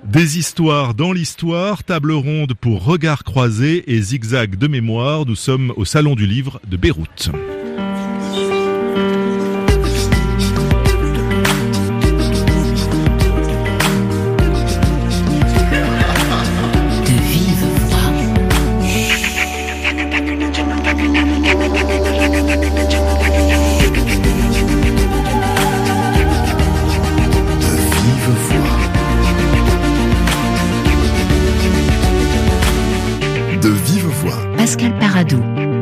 Des histoires dans l'histoire, table ronde pour regards croisés et zigzag de mémoire. Nous sommes au Salon du Livre de Beyrouth. Pascal Paradou.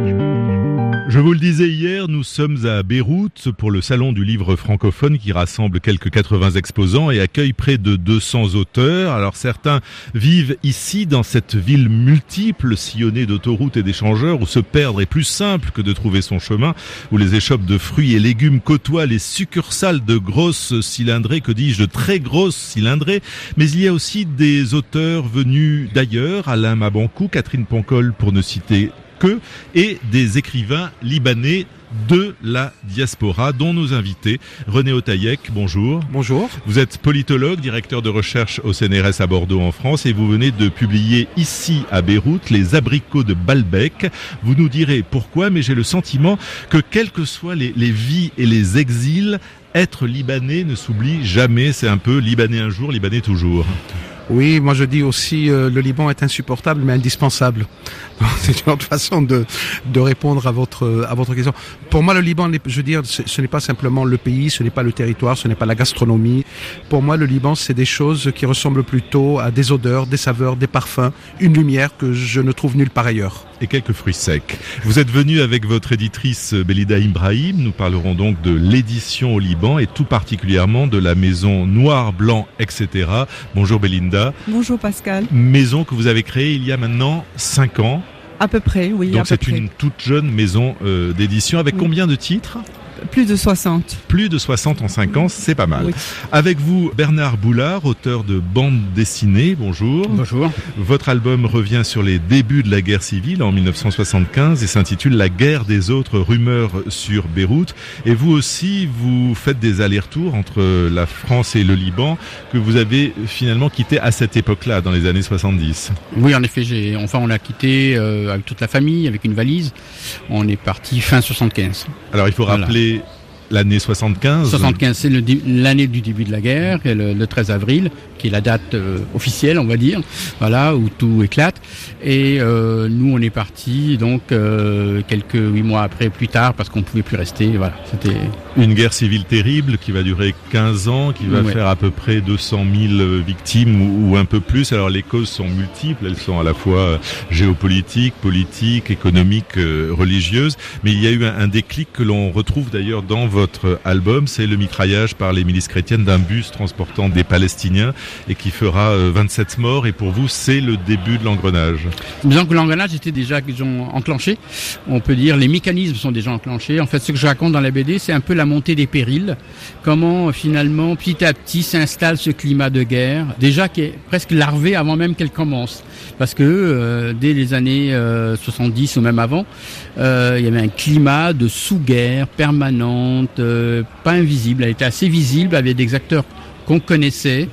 Je vous le disais hier, nous sommes à Beyrouth pour le Salon du Livre francophone qui rassemble quelques 80 exposants et accueille près de 200 auteurs. Alors certains vivent ici dans cette ville multiple, sillonnée d'autoroutes et d'échangeurs où se perdre est plus simple que de trouver son chemin, où les échoppes de fruits et légumes côtoient les succursales de grosses cylindrées, que dis-je, de très grosses cylindrées. Mais il y a aussi des auteurs venus d'ailleurs, Alain Mabankou, Catherine Pancol pour ne citer que, et des écrivains libanais de la diaspora, dont nos invités. René Otaïek, bonjour. Bonjour. Vous êtes politologue, directeur de recherche au CNRS à Bordeaux en France, et vous venez de publier ici à Beyrouth Les abricots de Baalbek. Vous nous direz pourquoi, mais j'ai le sentiment que quelles que soient les vies et les exils, être libanais ne s'oublie jamais. C'est un peu libanais un jour, libanais toujours. Oui, moi je dis aussi le Liban est insupportable mais indispensable. C'est une autre façon de répondre à votre question. Pour moi, le Liban, je veux dire, ce n'est pas simplement le pays, ce n'est pas le territoire, ce n'est pas la gastronomie. Pour moi, le Liban, c'est des choses qui ressemblent plutôt à des odeurs, des saveurs, des parfums, une lumière que je ne trouve nulle part ailleurs. Et quelques fruits secs. Vous êtes venu avec votre éditrice Belida Ibrahim. Nous parlerons donc de l'édition au Liban et tout particulièrement de la maison Noir, Blanc, etc. Bonjour Belinda. Bonjour Pascal. Maison que vous avez créée il y a maintenant 5 ans. À peu près, oui. Donc c'est une toute jeune maison d'édition avec combien de titres ? Plus de 60. Plus de 60 en 5 ans, c'est pas mal. Oui. Avec vous, Bernard Boulard, auteur de bande dessinée. Bonjour. Bonjour. Votre album revient sur les débuts de la guerre civile en 1975 et s'intitule La guerre des autres rumeurs sur Beyrouth. Et vous aussi, vous faites des allers-retours entre la France et le Liban que vous avez finalement quitté à cette époque-là, dans les années 70. Oui, en effet, on l'a quitté avec toute la famille, avec une valise. On est parti fin 75. Alors il faut rappeler l'année 75. 75, c'est l'année du début de la guerre, le 13 avril, qui est la date officielle, on va dire, voilà, où tout éclate. Et nous, on est partis donc quelques 8 mois après, plus tard, parce qu'on ne pouvait plus rester. Voilà, c'était une guerre civile terrible qui va durer 15 ans, qui va faire à peu près 200 000 victimes ou un peu plus. Alors les causes sont multiples, elles sont à la fois géopolitiques, politiques, économiques, religieuses. Mais il y a eu un déclic que l'on retrouve d'ailleurs dans votre album, c'est le mitraillage par les milices chrétiennes d'un bus transportant des Palestiniens et qui fera 27 morts. Et pour vous, c'est le début de l'engrenage. Disons que l'engrenage était déjà enclenché. On peut dire les mécanismes sont déjà enclenchés. En fait, ce que je raconte dans la BD, c'est un peu la montée des périls. Comment finalement, petit à petit, s'installe ce climat de guerre, déjà qui est presque larvé avant même qu'elle commence. Parce que dès les années 70 ou même avant, il y avait un climat de sous-guerre permanente, pas invisible. Elle était assez visible avec des acteurs qu'on connaissait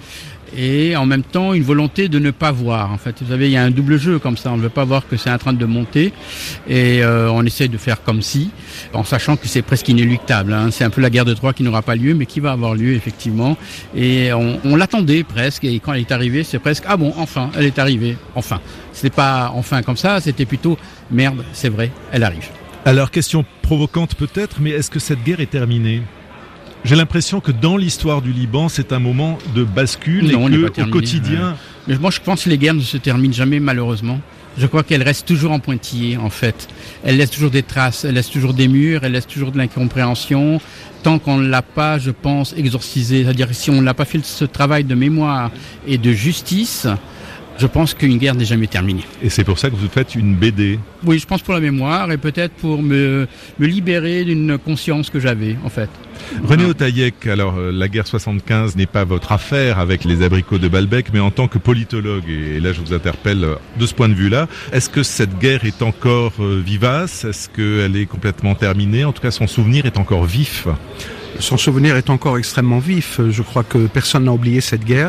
et en même temps une volonté de ne pas voir. En fait, vous savez, il y a un double jeu comme ça. On ne veut pas voir que c'est en train de monter et on essaie de faire comme si, en sachant que c'est presque inéluctable. Hein. C'est un peu la guerre de Troie qui n'aura pas lieu, mais qui va avoir lieu effectivement. Et on l'attendait presque. Et quand elle est arrivée, c'est presque ah bon, enfin, elle est arrivée. Enfin, c'était pas enfin comme ça. C'était plutôt merde, c'est vrai, elle arrive. Alors, question provocante peut-être, mais est-ce que cette guerre est terminée ? J'ai l'impression que dans l'histoire du Liban, c'est un moment de bascule non, et que au quotidien... Mais moi, je pense que les guerres ne se terminent jamais, malheureusement. Je crois qu'elles restent toujours en pointillé, en fait. Elles laissent toujours des traces, elles laissent toujours des murs, elles laissent toujours de l'incompréhension. Tant qu'on ne l'a pas, je pense, exorcisé, c'est-à-dire si on n'a pas fait ce travail de mémoire et de justice... Je pense qu'une guerre n'est jamais terminée. Et c'est pour ça que vous faites une BD ? Oui, je pense pour la mémoire et peut-être pour me libérer d'une conscience que j'avais, en fait. René Otaïek, alors la guerre 75 n'est pas votre affaire avec les abricots de Baalbek, mais en tant que politologue, et là je vous interpelle de ce point de vue-là, est-ce que cette guerre est encore vivace ? Est-ce qu'elle est complètement terminée ? En tout cas, son souvenir est encore vif. Son souvenir est encore extrêmement vif. Je crois que personne n'a oublié cette guerre.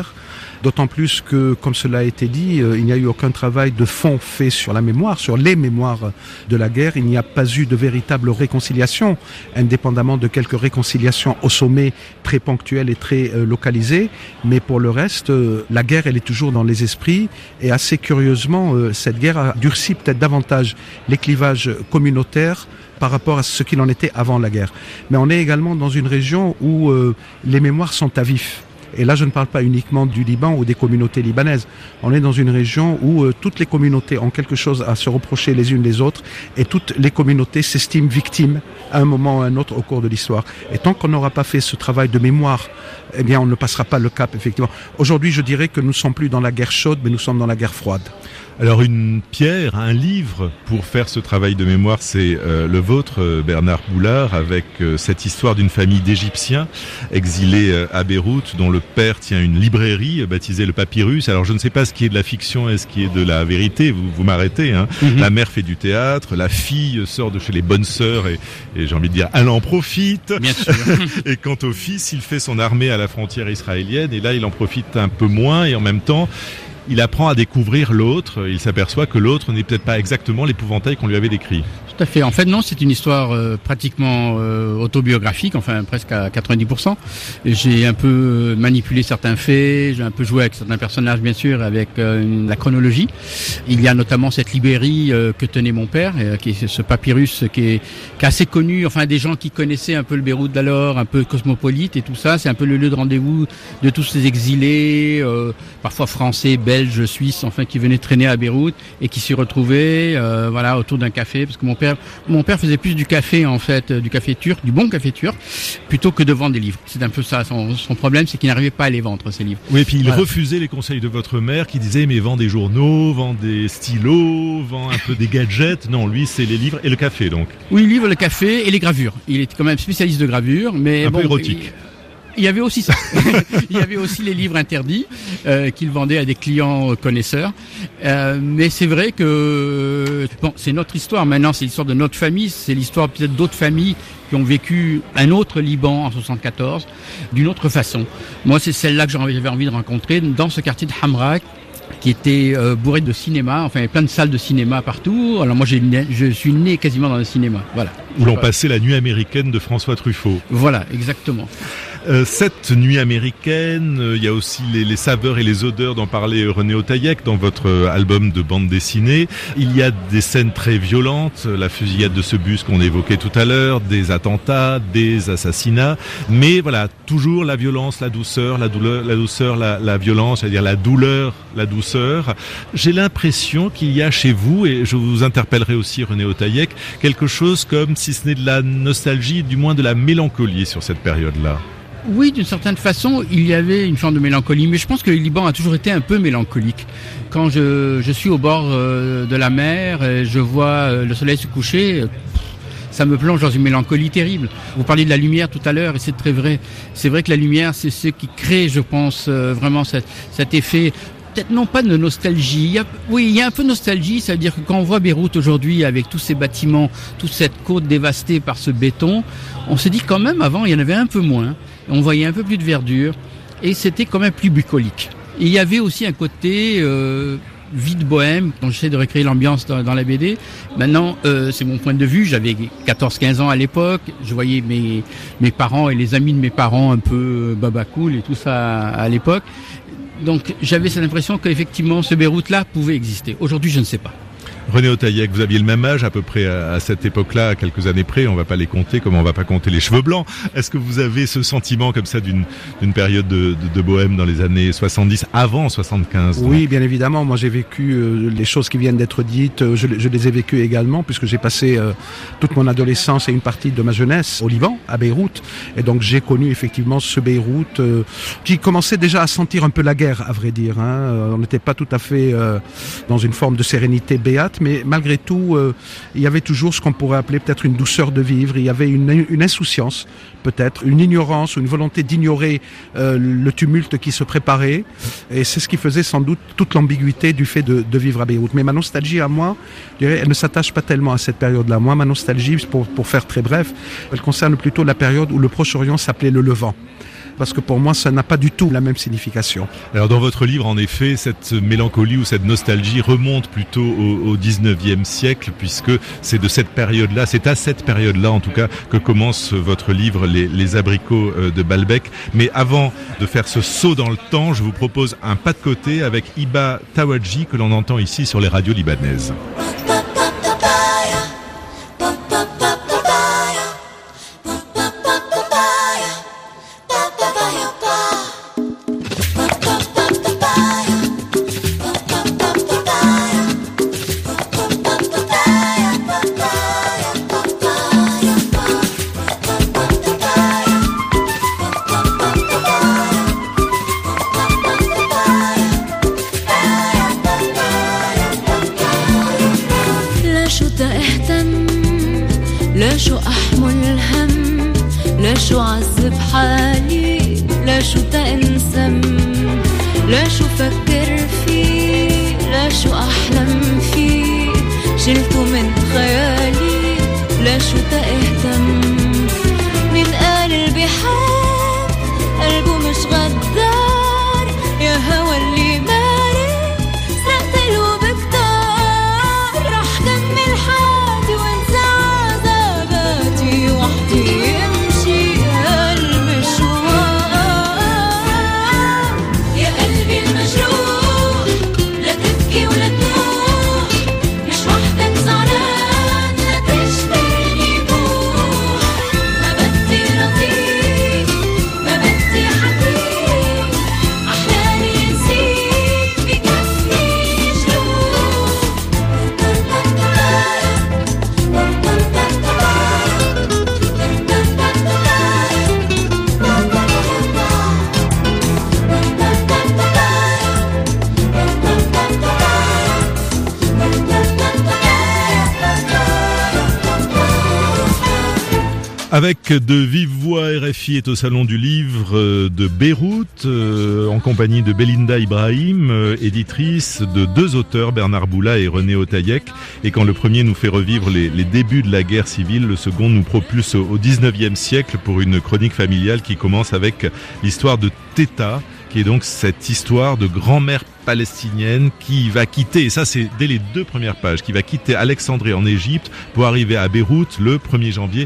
D'autant plus que, comme cela a été dit, il n'y a eu aucun travail de fond fait sur la mémoire, sur les mémoires de la guerre. Il n'y a pas eu de véritable réconciliation, indépendamment de quelques réconciliations au sommet très ponctuelles et très localisées. Mais pour le reste, la guerre, elle est toujours dans les esprits. Et assez curieusement, cette guerre a durci peut-être davantage les clivages communautaires par rapport à ce qu'il en était avant la guerre. Mais on est également dans une région où les mémoires sont à vif. Et là, je ne parle pas uniquement du Liban ou des communautés libanaises. On est dans une région où toutes les communautés ont quelque chose à se reprocher les unes les autres et toutes les communautés s'estiment victimes à un moment ou à un autre au cours de l'histoire. Et tant qu'on n'aura pas fait ce travail de mémoire, eh bien, on ne passera pas le cap, effectivement. Aujourd'hui, je dirais que nous ne sommes plus dans la guerre chaude, mais nous sommes dans la guerre froide. Alors une pierre, un livre pour faire ce travail de mémoire, c'est le vôtre, Bernard Boulard, avec cette histoire d'une famille d'Égyptiens exilés à Beyrouth, dont le père tient une librairie baptisée le Papyrus. Alors je ne sais pas ce qui est de la fiction et ce qui est de la vérité, vous m'arrêtez, hein. La mère fait du théâtre, la fille sort de chez les bonnes sœurs et j'ai envie de dire, elle en profite. Bien sûr. Et quant au fils, il fait son armée à la frontière israélienne et là il en profite un peu moins et en même temps il apprend à découvrir l'autre, il s'aperçoit que l'autre n'est peut-être pas exactement l'épouvantail qu'on lui avait décrit. Tout à fait. En fait, non, c'est une histoire pratiquement autobiographique, enfin presque à 90%. J'ai un peu manipulé certains faits, j'ai un peu joué avec certains personnages, bien sûr, avec la chronologie. Il y a notamment cette librairie que tenait mon père, qui est ce papyrus qui est assez connu, enfin des gens qui connaissaient un peu le Beyrouth d'alors, un peu cosmopolite et tout ça. C'est un peu le lieu de rendez-vous de tous ces exilés, parfois français, belges, suisses, enfin qui venaient traîner à Beyrouth et qui s'y retrouvaient, voilà, autour d'un café, parce que mon père faisait plus du café en fait, du café turc, du bon café turc, plutôt que de vendre des livres. C'est un peu ça son problème, c'est qu'il n'arrivait pas à les vendre ces livres. Oui, et puis il refusait les conseils de votre mère qui disait mais vends des journaux, vends des stylos, vends un peu des gadgets. Non, lui c'est les livres et le café donc. Oui, les livres, le café et les gravures. Il était quand même spécialiste de gravure, mais un peu érotique. Il y avait aussi ça. Il y avait aussi les livres interdits qu'il vendait à des clients connaisseurs. Mais c'est vrai que bon, c'est notre histoire. Maintenant, c'est l'histoire de notre famille. C'est l'histoire peut-être d'autres familles qui ont vécu un autre Liban en 74 d'une autre façon. Moi, c'est celle-là que j'avais envie de rencontrer dans ce quartier de Hamra, qui était bourré de cinéma, enfin il y a plein de salles de cinéma partout. Alors moi je suis né quasiment dans le cinéma, voilà. Où l'on passait la nuit américaine de François Truffaut. Voilà, exactement. Cette nuit américaine, il y a aussi les saveurs et les odeurs dont parlait René Otaïek dans votre album de bande dessinée. Il y a des scènes très violentes, la fusillade de ce bus qu'on évoquait tout à l'heure, des attentats, des assassinats, mais voilà, toujours la violence, la douceur, la violence, c'est-à-dire la douleur, la douceur. J'ai l'impression qu'il y a chez vous, et je vous interpellerai aussi René Otaïek, quelque chose comme, si ce n'est de la nostalgie, du moins de la mélancolie sur cette période-là. Oui, d'une certaine façon, il y avait une forme de mélancolie, mais je pense que le Liban a toujours été un peu mélancolique. Quand je suis au bord de la mer, je vois le soleil se coucher, ça me plonge dans une mélancolie terrible. Vous parliez de la lumière tout à l'heure, et c'est très vrai. C'est vrai que la lumière, c'est ce qui crée, je pense, vraiment cet effet. Peut-être non pas de nostalgie. Il y a un peu de nostalgie, c'est-à-dire que quand on voit Beyrouth aujourd'hui avec tous ces bâtiments, toute cette côte dévastée par ce béton, on se dit quand même avant il y en avait un peu moins. On voyait un peu plus de verdure et c'était quand même plus bucolique. Et il y avait aussi un côté vie de bohème, dont j'essaie de recréer l'ambiance dans la BD. Maintenant, c'est mon point de vue, j'avais 14-15 ans à l'époque, je voyais mes parents et les amis de mes parents un peu babacool et tout ça à l'époque. Donc j'avais cette impression qu'effectivement ce Beyrouth-là pouvait exister. Aujourd'hui, je ne sais pas. René Otaïek, vous aviez le même âge à peu près à cette époque-là, à quelques années près, on va pas les compter comme on va pas compter les cheveux blancs. Est-ce que vous avez ce sentiment comme ça d'une période de bohème dans les années 70, avant 75 ? Oui, bien évidemment, moi j'ai vécu les choses qui viennent d'être dites, je les ai vécues également, puisque j'ai passé toute mon adolescence et une partie de ma jeunesse au Liban, à Beyrouth, et donc j'ai connu effectivement ce Beyrouth qui commençait déjà à sentir un peu la guerre, à vrai dire. On n'était pas tout à fait dans une forme de sérénité béate, mais malgré tout, il y avait toujours ce qu'on pourrait appeler peut-être une douceur de vivre. Il y avait une insouciance, peut-être, une ignorance ou une volonté d'ignorer le tumulte qui se préparait. Et c'est ce qui faisait sans doute toute l'ambiguïté du fait de vivre à Beyrouth. Mais ma nostalgie à moi, je dirais, elle ne s'attache pas tellement à cette période-là. Moi, ma nostalgie, pour faire très bref, elle concerne plutôt la période où le Proche-Orient s'appelait le Levant. parce que pour moi, ça n'a pas du tout la même signification. Alors dans votre livre, en effet, cette mélancolie ou cette nostalgie remonte plutôt au 19e siècle, puisque c'est de cette période-là, c'est à cette période-là en tout cas que commence votre livre Les abricots de Balbec. Mais avant de faire ce saut dans le temps, je vous propose un pas de côté avec Hiba Tawadji que l'on entend ici sur les radios libanaises. شو أحمل الهم لا شو عذب حالي لا شو تأنسم لا شو فكر فيه لا شو أحلم فيه شلته من خيالي لا شو تأهتم من قلبي حاب قلبه مش غدار يا هوا اللي ماري سرقت له بكتار رح كمل حياتي وانسى عذاباتي وحدي يمشي هالمشوار يا قلبي المجروح لا تبكي ولا تنوح مش وحدك زعلان لا تشتري بوح ما بدي رضيك ما بدي حكيك أحلامي نسيك بكفي جروح Avec de vive voix, RFI est au Salon du Livre de Beyrouth, en compagnie de Belinda Ibrahim, éditrice de deux auteurs, Bernard Boula et René Otaïek. Et quand le premier nous fait revivre les débuts de la guerre civile, le second nous propulse au 19e siècle pour une chronique familiale qui commence avec l'histoire de Teta, qui est donc cette histoire de grand-mère palestinienne qui va quitter, et ça c'est dès les 2 premières pages, qui va quitter Alexandrie en Égypte pour arriver à Beyrouth le 1er janvier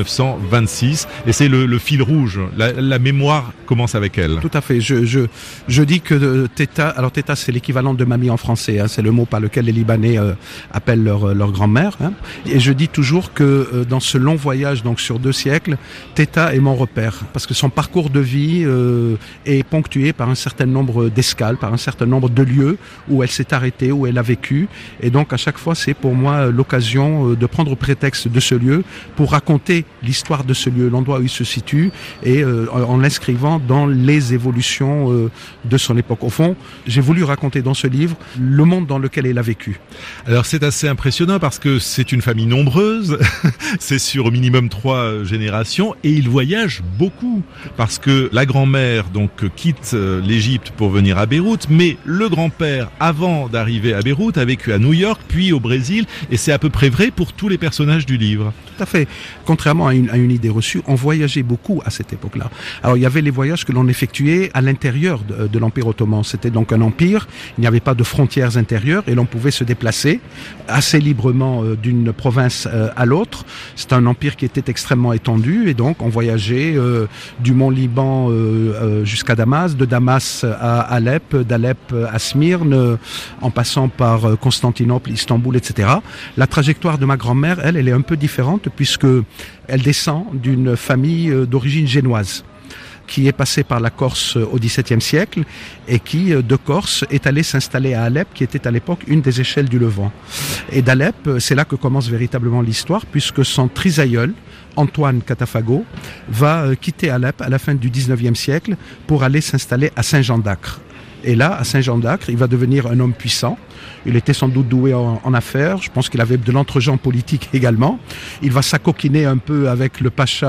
1926. Et c'est le fil rouge, la mémoire commence avec elle. Tout à fait, je dis que Teta, alors Teta c'est l'équivalent de mamie en français, hein, c'est le mot par lequel les Libanais appellent leur grand-mère, hein. Et je dis toujours que dans ce long voyage, donc sur 2 siècles, Teta est mon repère, parce que son parcours de vie est ponctué par un certain nombre d'escales, par un certain nombre de lieux où elle s'est arrêtée, où elle a vécu, et donc à chaque fois c'est pour moi l'occasion de prendre prétexte de ce lieu pour raconter l'histoire de ce lieu, l'endroit où il se situe, et en l'inscrivant dans les évolutions de son époque. Au fond, j'ai voulu raconter dans ce livre le monde dans lequel elle a vécu. Alors c'est assez impressionnant parce que c'est une famille nombreuse, c'est sur au minimum 3 générations, et il voyage beaucoup parce que la grand-mère donc quitte l'Égypte pour venir à Beyrouth, mais le grand-père, avant d'arriver à Beyrouth, a vécu à New York, puis au Brésil, et c'est à peu près vrai pour tous les personnages du livre. Tout à fait. Contrairement à une idée reçue, on voyageait beaucoup à cette époque-là. Alors il y avait les voyages que l'on effectuait à l'intérieur de l'Empire ottoman. C'était donc un empire, il n'y avait pas de frontières intérieures, et l'on pouvait se déplacer assez librement d'une province à l'autre. C'est un empire qui était extrêmement étendu, et donc on voyageait du Mont Liban jusqu'à Damas, de Damas à Alep, d'Alep à Smyrne, en passant par Constantinople, Istanbul, etc. La trajectoire de ma grand-mère, elle est un peu différente puisque elle descend d'une famille d'origine génoise qui est passée par la Corse au XVIIe siècle et qui, de Corse, est allée s'installer à Alep, qui était à l'époque une des échelles du Levant. Et d'Alep, c'est là que commence véritablement l'histoire, puisque son trisaïeul, Antoine Catafago, va quitter Alep à la fin du XIXe siècle pour aller s'installer à Saint-Jean d'Acre. Et là, à Saint-Jean-d'Acre, il va devenir un homme puissant. Il était sans doute doué en affaires. Je pense qu'il avait de l'entre-gens politique également. Il va s'acoquiner un peu avec le pacha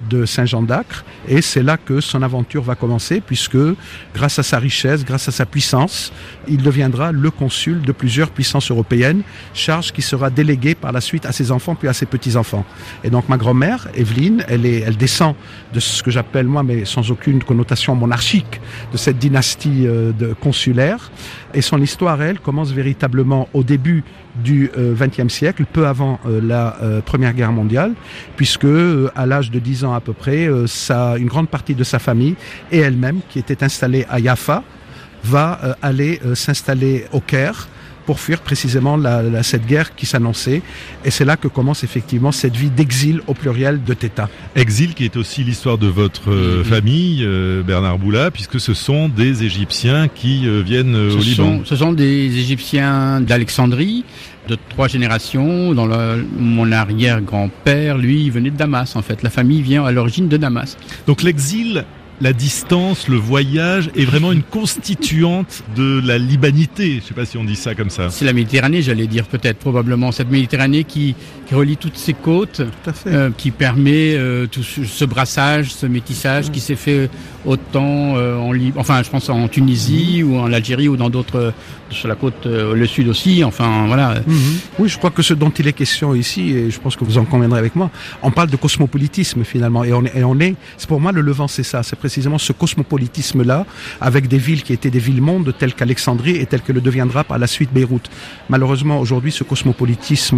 de Saint-Jean d'Acre, et c'est là que son aventure va commencer, puisque grâce à sa richesse, grâce à sa puissance, il deviendra le consul de plusieurs puissances européennes, charge qui sera déléguée par la suite à ses enfants puis à ses petits-enfants. Et donc ma grand-mère, Evelyne, elle descend de ce que j'appelle moi, mais sans aucune connotation monarchique, de cette dynastie consulaire, et son histoire, elle, commence véritablement au début du XXe siècle, peu avant la Première Guerre mondiale, puisque à l'âge de 10 ans à peu près, une grande partie de sa famille et elle-même, qui était installée à Jaffa, va aller s'installer au Caire pour fuir précisément cette guerre qui s'annonçait. Et c'est là que commence effectivement cette vie d'exil au pluriel de Teta. Exil qui est aussi l'histoire de votre famille, Bernard Boula, puisque ce sont des Égyptiens qui viennent au Liban. Ce sont des Égyptiens d'Alexandrie, de 3 générations. Mon arrière-grand-père, lui, il venait de Damas en fait. La famille vient à l'origine de Damas. Donc l'exil, la distance, le voyage est vraiment une constituante de la libanité. Je ne sais pas si on dit ça comme ça. C'est la Méditerranée, j'allais dire peut-être, probablement. Cette Méditerranée qui relie toutes ces côtes, Tout à fait. qui permet tout ce brassage, ce métissage qui s'est fait autant je pense en Tunisie ou en Algérie ou dans d'autres, sur la côte, le sud aussi, enfin voilà. Oui, je crois que ce dont il est question ici, et je pense que vous en conviendrez avec moi, on parle de cosmopolitisme finalement, c'est pour moi le Levant, c'est ça, c'est précisément ce cosmopolitisme-là, avec des villes qui étaient des villes-mondes telles qu'Alexandrie et telles que le deviendra par la suite Beyrouth. Malheureusement, aujourd'hui, ce cosmopolitisme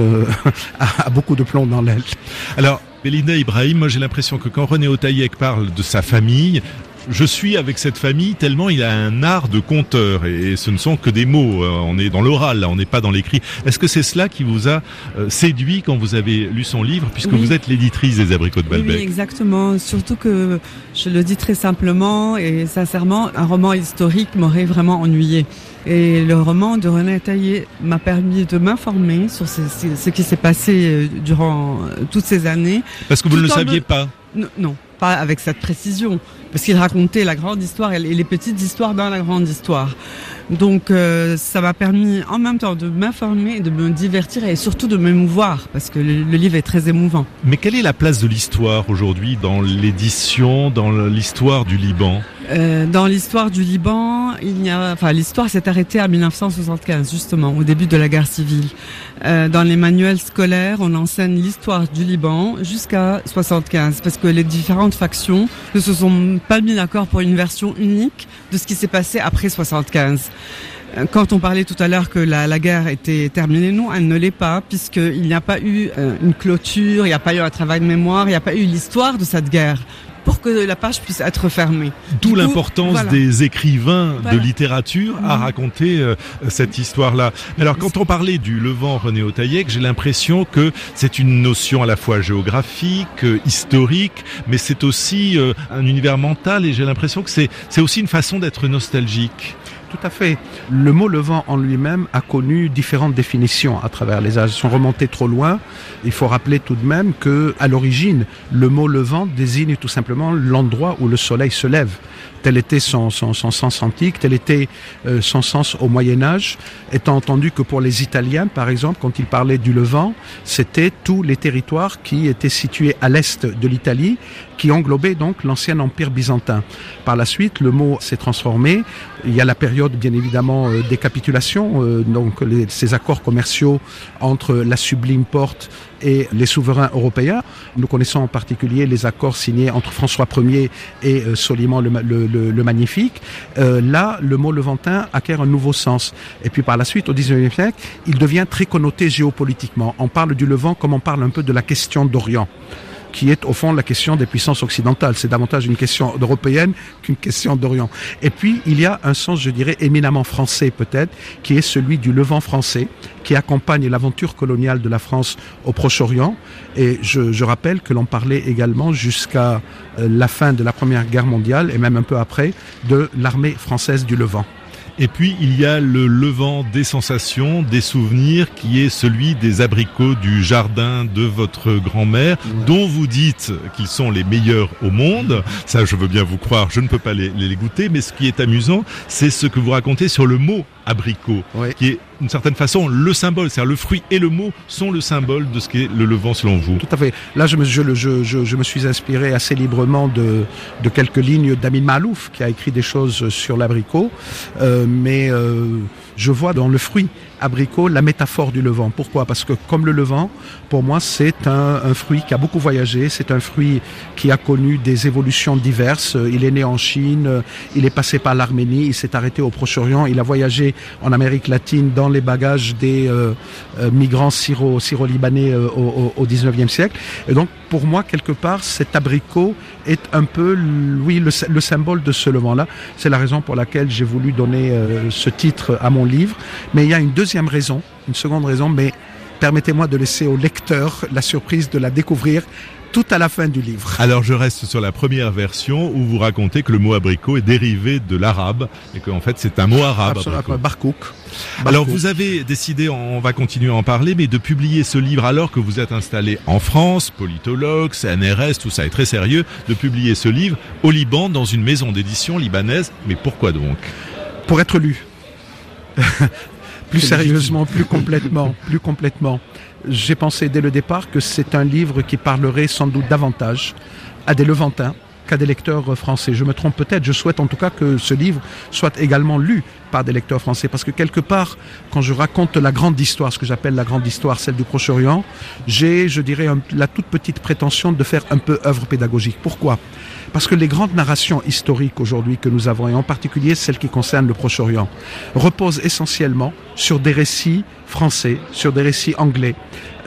a beaucoup de plomb dans l'aile. Alors, Belinda Ibrahim, moi j'ai l'impression que quand René Otaïek parle de sa famille, je suis avec cette famille tellement il a un art de conteur et ce ne sont que des mots. On est dans l'oral, là, on n'est pas dans l'écrit. Est-ce que c'est cela qui vous a séduit quand vous avez lu son livre, puisque vous êtes l'éditrice des Abricots de Balbec? Oui, exactement. Surtout que, je le dis très simplement et sincèrement, un roman historique m'aurait vraiment ennuyé. Et le roman de René Otaïek m'a permis de m'informer sur ce qui s'est passé durant toutes ces années. Parce que vous ne le saviez pas? Non, pas avec cette précision. Parce qu'il racontait la grande histoire et les petites histoires dans la grande histoire. Donc ça m'a permis en même temps de m'informer, de me divertir et surtout de m'émouvoir, parce que le livre est très émouvant. Mais quelle est la place de l'histoire aujourd'hui dans l'édition, dans l'histoire du Liban? Dans l'histoire du Liban, l'histoire s'est arrêtée à 1975, justement, au début de la guerre civile. Dans les manuels scolaires, on enseigne l'histoire du Liban jusqu'à 75, parce que les différentes factions ne se sont pas mis d'accord pour une version unique de ce qui s'est passé après 75. Quand on parlait tout à l'heure que la guerre était terminée, non, elle ne l'est pas, puisqu'il n'y a pas eu une clôture, il n'y a pas eu un travail de mémoire, il n'y a pas eu l'histoire de cette guerre pour que la page puisse être fermée. D'où l'importance des écrivains de littérature à raconter cette histoire-là. Alors, quand on parlait du Levant René Otaïek, j'ai l'impression que c'est une notion à la fois géographique, historique, mais c'est aussi un univers mental, et j'ai l'impression que c'est aussi une façon d'être nostalgique. Tout à fait. Le mot Levant en lui-même a connu différentes définitions à travers les âges. Sans remonter trop loin, il faut rappeler tout de même que, à l'origine, le mot Levant désigne tout simplement l'endroit où le soleil se lève. Tel était son sens antique, tel était son sens au Moyen-Âge, étant entendu que pour les Italiens, par exemple, quand ils parlaient du Levant, c'était tous les territoires qui étaient situés à l'est de l'Italie, qui englobaient donc l'ancien empire byzantin. Par la suite, le mot s'est transformé. Il y a la période, bien évidemment, des capitulations, donc ces accords commerciaux entre la Sublime Porte et les souverains européens. Nous connaissons en particulier les accords signés entre François Ier et Soliman le Magnifique. Là, le mot levantin acquiert un nouveau sens. Et puis par la suite, au XIXe siècle, il devient très connoté géopolitiquement. On parle du Levant comme on parle un peu de la question d'Orient, qui est au fond la question des puissances occidentales. C'est davantage une question européenne qu'une question d'Orient. Et puis, il y a un sens, je dirais, éminemment français peut-être, qui est celui du Levant français, qui accompagne l'aventure coloniale de la France au Proche-Orient. Et je rappelle que l'on parlait également jusqu'à la fin de la Première Guerre mondiale, et même un peu après, de l'armée française du Levant. Et puis, il y a le Levant des sensations, des souvenirs, qui est celui des abricots du jardin de votre grand-mère, dont vous dites qu'ils sont les meilleurs au monde. Ça, je veux bien vous croire, je ne peux pas les goûter, mais ce qui est amusant, c'est ce que vous racontez sur le mot abricot, Oui. qui est d'une certaine façon le symbole, c'est-à-dire le fruit et le mot sont le symbole de ce qu'est le Levant selon vous. Tout à fait. Là, je me suis inspiré assez librement de quelques lignes d'Amin Maalouf, qui a écrit des choses sur l'abricot, mais je vois dans le fruit abricot la métaphore du Levant. Pourquoi ? Parce que comme le Levant, pour moi, c'est un fruit qui a beaucoup voyagé, c'est un fruit qui a connu des évolutions diverses. Il est né en Chine, il est passé par l'Arménie, il s'est arrêté au Proche-Orient, il a voyagé en Amérique latine dans les bagages des migrants syro-libanais au 19e siècle. Et donc, pour moi, quelque part, cet abricot est un peu, oui, le symbole de ce Levant-là. C'est la raison pour laquelle j'ai voulu donner ce titre à mon livre. Mais il y a une seconde raison, mais permettez-moi de laisser au lecteur la surprise de la découvrir tout à la fin du livre. Alors je reste sur la première version où vous racontez que le mot abricot est dérivé de l'arabe et qu'en fait c'est un mot arabe. Absolument, Barkouk. Alors vous avez décidé, on va continuer à en parler, mais de publier ce livre alors que vous êtes installé en France, politologue, CNRS, tout ça est très sérieux, de publier ce livre au Liban dans une maison d'édition libanaise. Mais pourquoi donc ? Pour être lu. Plus sérieusement, plus complètement. J'ai pensé dès le départ que c'est un livre qui parlerait sans doute davantage à des Levantins qu'à des lecteurs français. Je me trompe peut-être, je souhaite en tout cas que ce livre soit également lu par des lecteurs français, parce que quelque part, quand je raconte la grande histoire, ce que j'appelle la grande histoire, celle du Proche-Orient, j'ai, je dirais, la toute petite prétention de faire un peu œuvre pédagogique. Pourquoi ? Parce que les grandes narrations historiques aujourd'hui que nous avons, et en particulier celles qui concernent le Proche-Orient, reposent essentiellement sur des récits français, sur des récits anglais,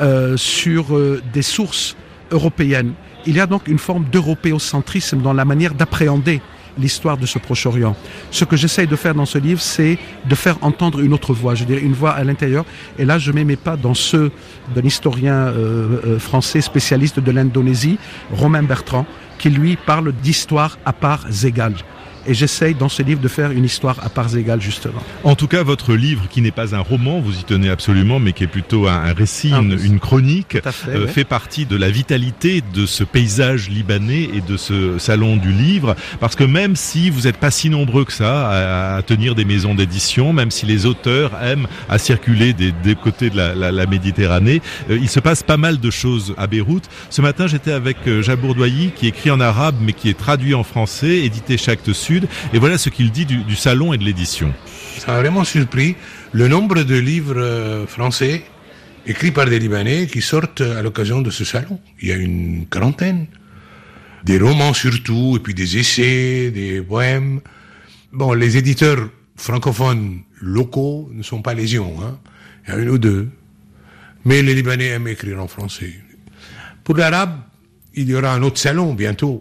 sur des sources européennes. Il y a donc une forme d'européocentrisme dans la manière d'appréhender l'histoire de ce Proche-Orient. Ce que j'essaye de faire dans ce livre, c'est de faire entendre une autre voix, je dirais une voix à l'intérieur. Et là, je mets mes pas dans ceux d'un historien français spécialiste de l'Indonésie, Romain Bertrand, qui lui parle d'histoire à parts égales. Et j'essaye dans ce livre de faire une histoire à parts égales, justement. En tout cas, votre livre, qui n'est pas un roman, vous y tenez absolument, mais qui est plutôt un récit, une chronique, fait partie de la vitalité de ce paysage libanais et de ce salon du livre. Parce que même si vous n'êtes pas si nombreux que ça à tenir des maisons d'édition, même si les auteurs aiment à circuler des côtés de la Méditerranée, il se passe pas mal de choses à Beyrouth. Ce matin, j'étais avec Jabour Douayi, qui écrit en arabe, mais qui est traduit en français, édité chez Actes Sud. Et voilà ce qu'il dit du salon et de l'édition. Ça m'a vraiment surpris le nombre de livres français écrits par des Libanais qui sortent à l'occasion de ce salon. Il y a une quarantaine. Des romans surtout, et puis des essais, des poèmes. Bon, les éditeurs francophones locaux ne sont pas légion, hein. Il y a une ou deux. Mais les Libanais aiment écrire en français. Pour l'arabe, il y aura un autre salon bientôt,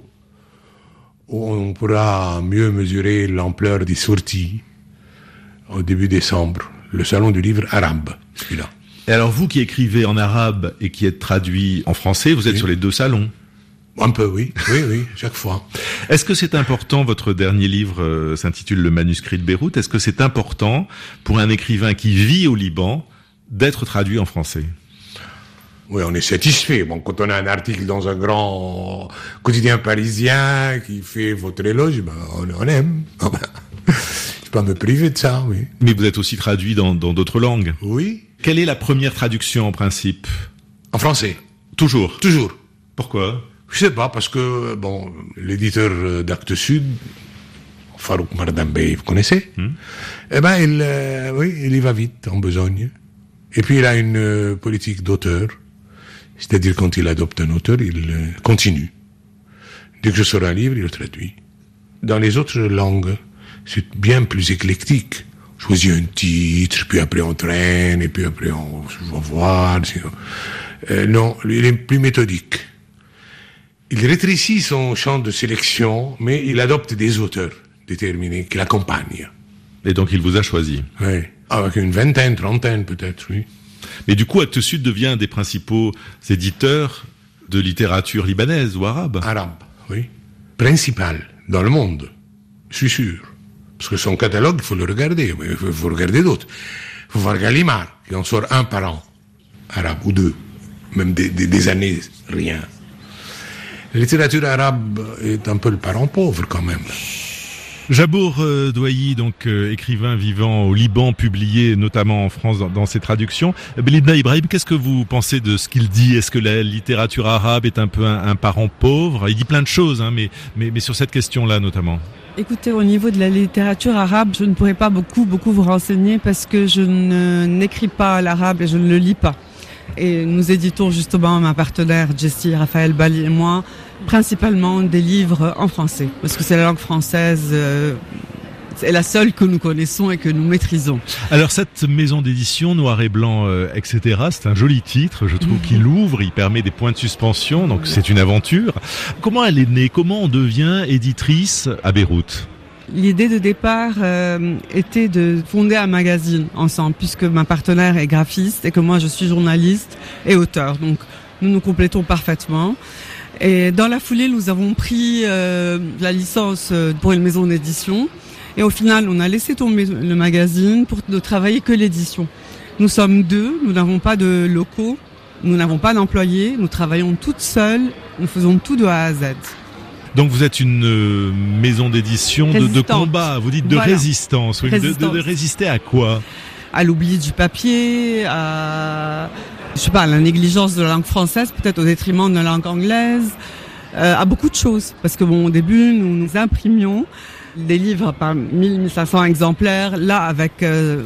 où on pourra mieux mesurer l'ampleur des sorties au début décembre. Le salon du livre arabe, celui-là. Et alors vous qui écrivez en arabe et qui êtes traduit en français, vous êtes sur les deux salons ? Un peu, oui, chaque fois. Est-ce que c'est important, votre dernier livre s'intitule Le manuscrit de Beyrouth, est-ce que c'est important pour un écrivain qui vit au Liban d'être traduit en français ? Oui, on est satisfait. Bon, quand on a un article dans un grand quotidien parisien qui fait votre éloge, ben, on aime. Je peux pas me priver de ça, oui. Mais vous êtes aussi traduit dans d'autres langues. Oui. Quelle est la première traduction en principe ? En français. Toujours. Pourquoi ? Je sais pas, parce que, bon, l'éditeur d'Actes Sud, Farouk Mardambey, vous connaissez? Eh ben, il y va vite, en besogne. Et puis, il a une politique d'auteur. C'est-à-dire, quand il adopte un auteur, il continue. Dès que je sors un livre, il le traduit. Dans les autres langues, c'est bien plus éclectique. Je choisis un titre, puis après on traîne, et puis après on va voir. Non, lui, il est plus méthodique. Il rétrécit son champ de sélection, mais il adopte des auteurs déterminés qui l'accompagnent. Et donc il vous a choisi. Oui, avec une vingtaine, trentaine peut-être, oui. Mais du coup, Actes Sud devient un des principaux éditeurs de littérature libanaise ou arabe. Arabe, oui. Principal dans le monde, je suis sûr. Parce que son catalogue, il faut le regarder. Il faut regarder d'autres. Il faut voir Gallimard, qui en sort un par an, arabe, ou deux. Même des années, rien. La littérature arabe est un peu le parent pauvre, quand même. Jabour Douayi, donc écrivain vivant au Liban, publié notamment en France dans ses traductions. Belinda Ibrahim, qu'est-ce que vous pensez de ce qu'il dit? Est-ce que la littérature arabe est un peu un parent pauvre? Il dit plein de choses, hein, mais sur cette question-là notamment. Écoutez, au niveau de la littérature arabe, je ne pourrais pas beaucoup vous renseigner parce que je n'écris pas l'arabe et je ne le lis pas. Et nous éditons justement, ma partenaire Jessie, Raphaël Bali et moi, principalement des livres en français. Parce que c'est la langue française, c'est la seule que nous connaissons et que nous maîtrisons. Alors cette maison d'édition, Noir et Blanc, etc., c'est un joli titre, je trouve qu'il ouvre, il permet des points de suspension, donc c'est une aventure. Comment elle est née? Comment on devient éditrice à Beyrouth? L'idée de départ était de fonder un magazine ensemble, puisque ma partenaire est graphiste et que moi je suis journaliste et auteur. Donc nous nous complétons parfaitement. Et dans la foulée, nous avons pris la licence pour une maison d'édition. Et au final, on a laissé tomber le magazine pour ne travailler que l'édition. Nous sommes deux, nous n'avons pas de locaux, nous n'avons pas d'employés, nous travaillons toutes seules, nous faisons tout de A à Z. Donc vous êtes une maison d'édition de combat, vous dites de résistance. Oui, de résister à quoi? À l'oubli du papier, à la négligence de la langue française, peut-être au détriment de la langue anglaise, à beaucoup de choses. Parce que au début, nous imprimions des livres par 1000-1500 exemplaires, là avec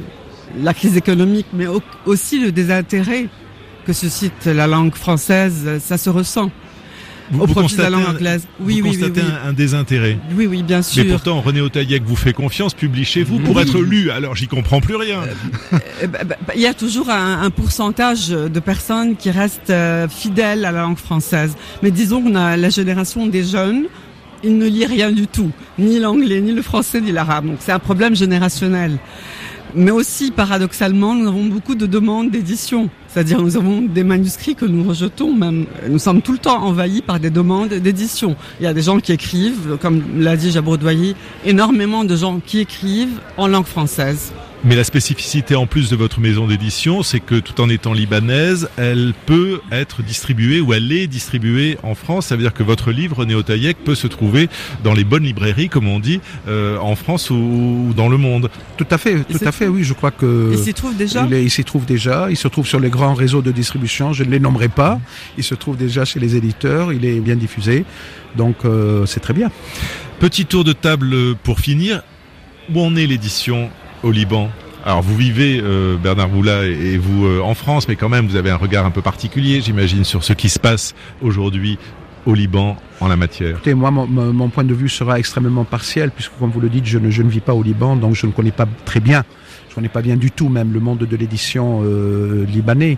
la crise économique, mais aussi le désintérêt que suscite la langue française, ça se ressent. Au profit de la langue anglaise. Oui, vous constatez un désintérêt. Oui, bien sûr. Mais pourtant, René Otaïek vous fait confiance, publie chez vous pour être lu. Alors, j'y comprends plus rien. Il y a toujours un pourcentage de personnes qui restent fidèles à la langue française. Mais disons qu'on a la génération des jeunes, ils ne lisent rien du tout. Ni l'anglais, ni le français, ni l'arabe. Donc, c'est un problème générationnel. Mais aussi, paradoxalement, nous avons beaucoup de demandes d'édition. C'est-à-dire, nous avons des manuscrits que nous rejetons même. Nous sommes tout le temps envahis par des demandes d'édition. Il y a des gens qui écrivent, comme l'a dit Jabour Douayi, énormément de gens qui écrivent en langue française. Mais la spécificité en plus de votre maison d'édition, c'est que tout en étant libanaise, elle peut être distribuée ou elle est distribuée en France. Ça veut dire que votre livre, René Otaïek, peut se trouver dans les bonnes librairies, comme on dit, en France ou dans le monde. Tout à fait, oui. Je crois que il s'y trouve déjà. Il s'y trouve déjà. Il se trouve sur les grands réseaux de distribution. Je ne les nommerai pas. Il se trouve déjà chez les éditeurs. Il est bien diffusé. Donc c'est très bien. Petit tour de table pour finir. Où en est l'édition au Liban? Alors vous vivez, Bernard Boula et vous en France, mais quand même vous avez un regard un peu particulier, j'imagine, sur ce qui se passe aujourd'hui au Liban en la matière. Écoutez, moi, mon point de vue sera extrêmement partiel, puisque comme vous le dites, je ne vis pas au Liban, donc je ne connais pas très bien. Je connais pas bien du tout même le monde de l'édition libanais,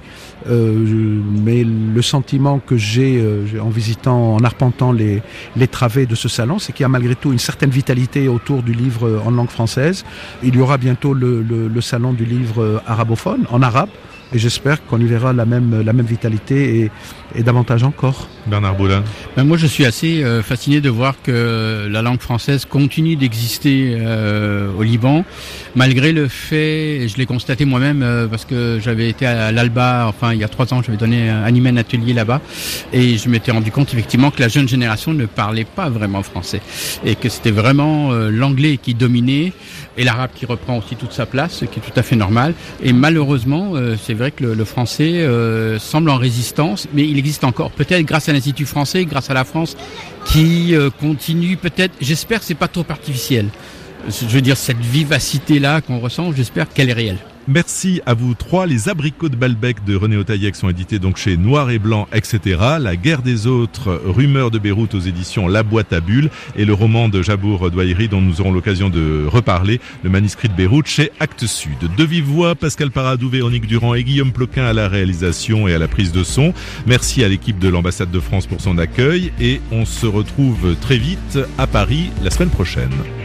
mais le sentiment que j'ai en visitant, en arpentant les travées de ce salon, c'est qu'il y a malgré tout une certaine vitalité autour du livre en langue française. Il y aura bientôt le salon du livre arabophone, en arabe, et j'espère qu'on y verra la même vitalité et davantage encore. Bernard Boula. Moi, je suis assez fasciné de voir que la langue française continue d'exister au Liban, malgré le fait, je l'ai constaté moi-même, parce que j'avais été à l'Alba, il y a 3 ans, j'avais animé un atelier là-bas, et je m'étais rendu compte effectivement que la jeune génération ne parlait pas vraiment français, et que c'était vraiment l'anglais qui dominait, et l'arabe qui reprend aussi toute sa place, ce qui est tout à fait normal. Et malheureusement, c'est vrai que le français semble en résistance, mais il existe encore, peut-être grâce à l'Institut français, grâce à la France, qui continue peut-être, j'espère que c'est pas trop artificiel. Je veux dire, cette vivacité-là qu'on ressent, j'espère qu'elle est réelle. Merci à vous trois. Les Abricots de Balbec de René Otaïek sont édités donc chez Noir et Blanc, etc. La guerre des autres, Rumeurs de Beyrouth aux éditions La Boîte à Bulles, et le roman de Jabour Douayi dont nous aurons l'occasion de reparler, Le Manuscrit de Beyrouth chez Actes Sud. De vive voix, Pascal Paradou, Véronique Durand et Guillaume Ploquin à la réalisation et à la prise de son. Merci à l'équipe de l'ambassade de France pour son accueil, et on se retrouve très vite à Paris la semaine prochaine.